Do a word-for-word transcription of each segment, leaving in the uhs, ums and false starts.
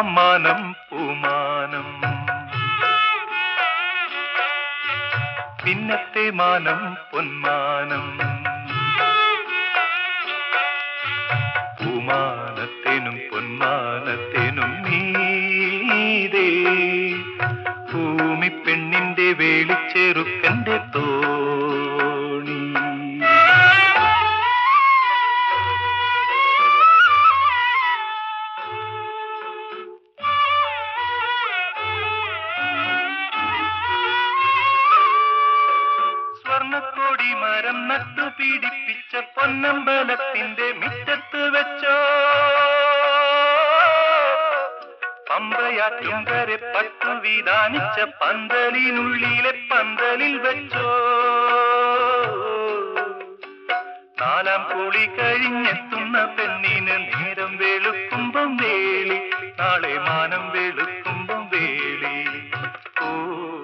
ഒന്നാം മാനം പൂമാനം, പിന്നത്തെ മാനം പൊന്മാനം. പൂമാനത്തിനും പൊന്മാനത്തിനും മീതെ ഭൂമി പെണ്ണിന്റെ വേളിച്ചെറുക്കന്റെ തോണി. സ്വർണ്ണക്കോടി മരം നട്ടു പീഡിപ്പിച്ച പൊന്നമ്പലത്തിന്റെ മുറ്റത്ത് വെച്ചോ, പമ്പയാറ്റുംകരെ പട്ടു വിധാനിച്ച പന്തലിനുള്ളിലെ പന്തലിൽ വെച്ചോ. നാലാം കൂളി കഴിഞ്ഞെത്തുന്ന പെണ്ണിന് നേരം വെളുക്കുമ്പം വേളി, നാളെ മാനം വെളുക്കുമ്പം വേളി. ഓ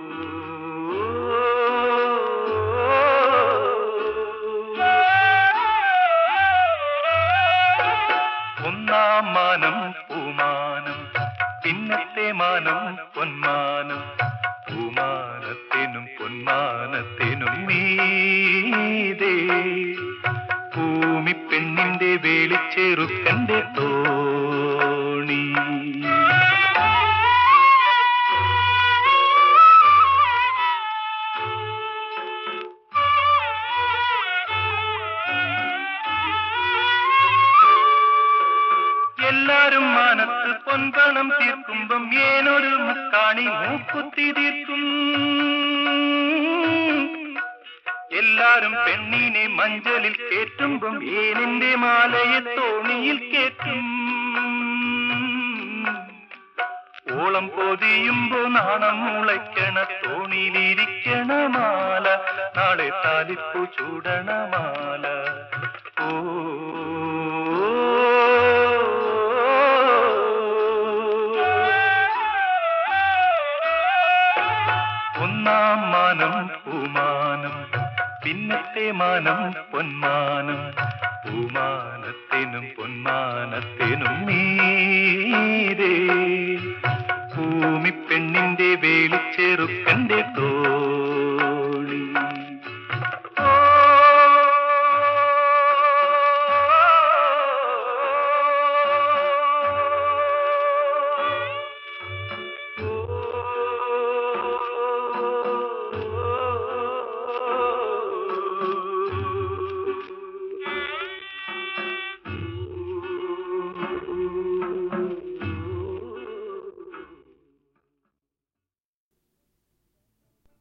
ഒന്നാം മാനം പൂമാനം, പിന്നത്തെ മാനം പൊന്മാനം. പൂമാനത്തിനും പൊന്മാനത്തിനും മീതെ ഭൂമി പെണ്ണിന്റെ വേളിച്ചെറുക്കന്റെ തോണി. എല്ലാരും മാനത്ത് പൊൻപണം തീർക്കുമ്പം ഏനൊരു മുക്കാണി മൂക്കുത്തി തീർക്കും. എല്ലാരും പെണ്ണിനെ മഞ്ചലിൽ കേറ്റുമ്പം ഏനിന്റെ മാലയെ തോണിയിൽ കേറ്റും. ഓളം പൊതിയുമ്പോ നാണം മുളയ്ക്കണ തോണിയിലിരിക്കണ മാല, നാളെ താലിപ്പു ചൂടണ മാല. ഓ ഒന്നാം മാനം പൂമാനം, പിന്നത്തെ മാനം പൊന്മാനം. പൂമാനത്തിനും പൊന്മാനത്തിനും മീതെ ഭൂമി പെണ്ണിന്റെ വേളി